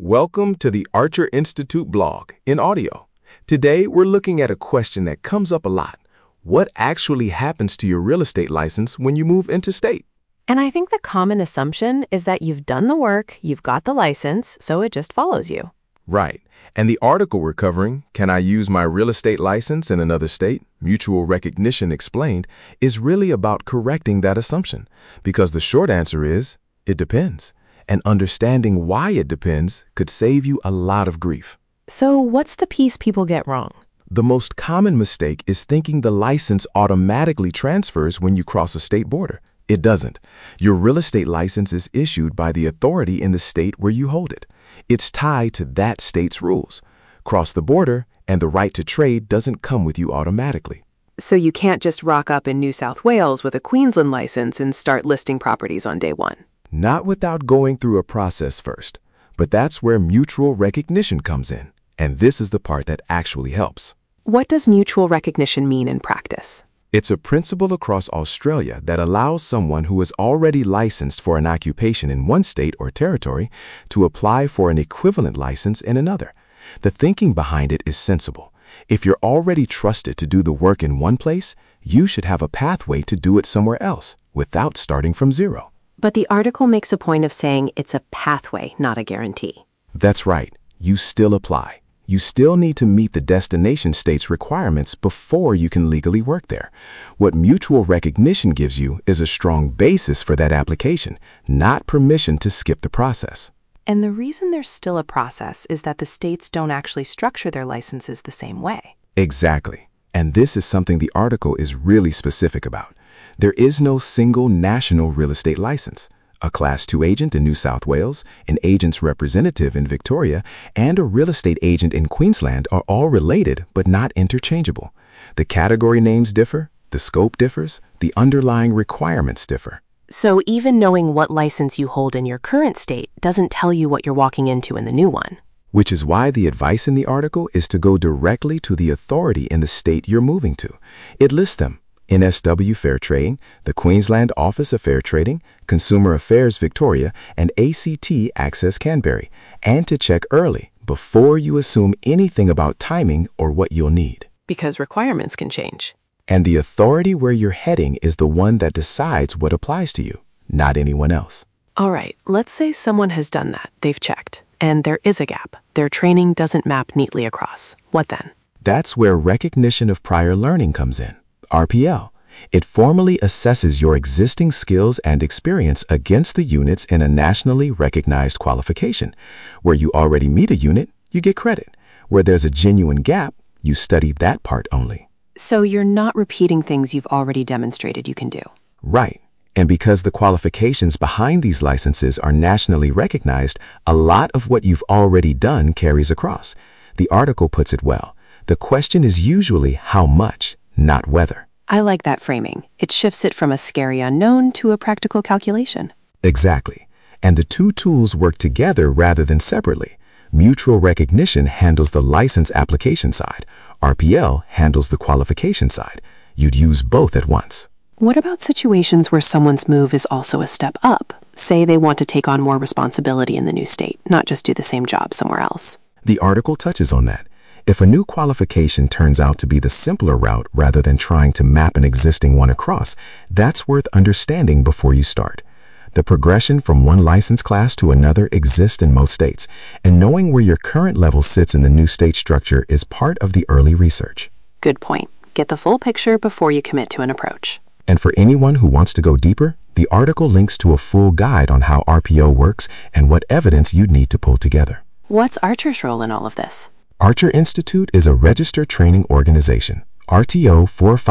Welcome to the Archer Institute blog in audio. Today, we're looking at a question that comes up a lot. What actually happens to your real estate license when you move interstate? And I think the common assumption is that you've done the work, you've got the license, so it just follows you. Right. And the article we're covering, Can I Use My Real Estate License in Another State? Mutual Recognition Explained, is really about correcting that assumption. Because the short answer is, it depends. And understanding why it depends could save you a lot of grief. So what's the piece people get wrong? The most common mistake is thinking the license automatically transfers when you cross a state border. It doesn't. Your real estate license is issued by the authority in the state where you hold it. It's tied to that state's rules. Cross the border, and the right to trade doesn't come with you automatically. So you can't just rock up in New South Wales with a Queensland license and start listing properties on day one. Not without going through a process first. But that's where mutual recognition comes in. And this is the part that actually helps. What does mutual recognition mean in practice? It's a principle across Australia that allows someone who is already licensed for an occupation in one state or territory to apply for an equivalent license in another. The thinking behind it is sensible. If you're already trusted to do the work in one place, you should have a pathway to do it somewhere else without starting from zero. But the article makes a point of saying it's a pathway, not a guarantee. That's right. You still apply. You still need to meet the destination state's requirements before you can legally work there. What mutual recognition gives you is a strong basis for that application, not permission to skip the process. And the reason there's still a process is that the states don't actually structure their licenses the same way. Exactly. And this is something the article is really specific about. There is no single national real estate license. A Class 2 agent in New South Wales, an agent's representative in Victoria, and a real estate agent in Queensland are all related but not interchangeable. The category names differ, the scope differs, the underlying requirements differ. So even knowing what license you hold in your current state doesn't tell you what you're walking into in the new one. Which is why the advice in the article is to go directly to the authority in the state you're moving to. It lists them. NSW Fair Trading, the Queensland Office of Fair Trading, Consumer Affairs Victoria, and ACT Access Canberra, and to check early before you assume anything about timing or what you'll need. Because requirements can change. And the authority where you're heading is the one that decides what applies to you, not anyone else. All right, let's say someone has done that. They've checked, and there is a gap. Their training doesn't map neatly across. What then? That's where recognition of prior learning comes in. RPL. It formally assesses your existing skills and experience against the units in a nationally recognized qualification. Where you already meet a unit, you get credit. Where there's a genuine gap, you study that part only. So you're not repeating things you've already demonstrated you can do. Right. And because the qualifications behind these licenses are nationally recognized, a lot of what you've already done carries across. The article puts it well. The question is usually how much, not whether. I like that framing. It shifts it from a scary unknown to a practical calculation. Exactly. And the two tools work together rather than separately. Mutual recognition handles the license application side. RPL handles the qualification side. You'd use both at once. What about situations where someone's move is also a step up? Say they want to take on more responsibility in the new state, not just do the same job somewhere else. The article touches on that. If a new qualification turns out to be the simpler route rather than trying to map an existing one across, that's worth understanding before you start. The progression from one license class to another exists in most states, and knowing where your current level sits in the new state structure is part of the early research. Good point. Get the full picture before you commit to an approach. And for anyone who wants to go deeper, the article links to a full guide on how RPO works and what evidence you'd need to pull together. What's Archer's role in all of this? Archer Institute is a registered training organization, RTO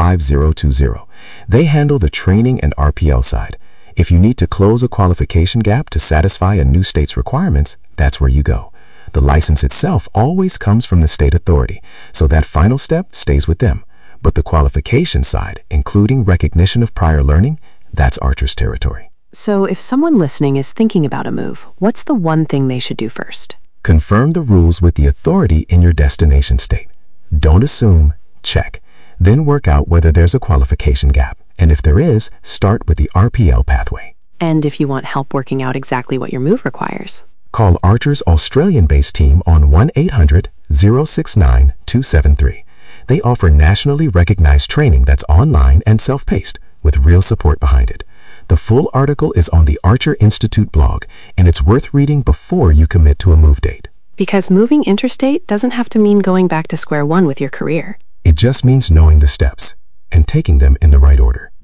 45020. They handle the training and RPL side. If you need to close a qualification gap to satisfy a new state's requirements, that's where you go. The license itself always comes from the state authority, so that final step stays with them. But the qualification side, including recognition of prior learning, that's Archer's territory. So if someone listening is thinking about a move, what's the one thing they should do first? Confirm the rules with the authority in your destination state. Don't assume, check. Then work out whether there's a qualification gap. And if there is, start with the RPL pathway. And if you want help working out exactly what your move requires? Call Archer's Australian-based team on 1-800-069-273. They offer nationally recognized training that's online and self-paced, with real support behind it. The full article is on the Archer Institute blog, and it's worth reading before you commit to a move date. Because moving interstate doesn't have to mean going back to square one with your career. It just means knowing the steps and taking them in the right order.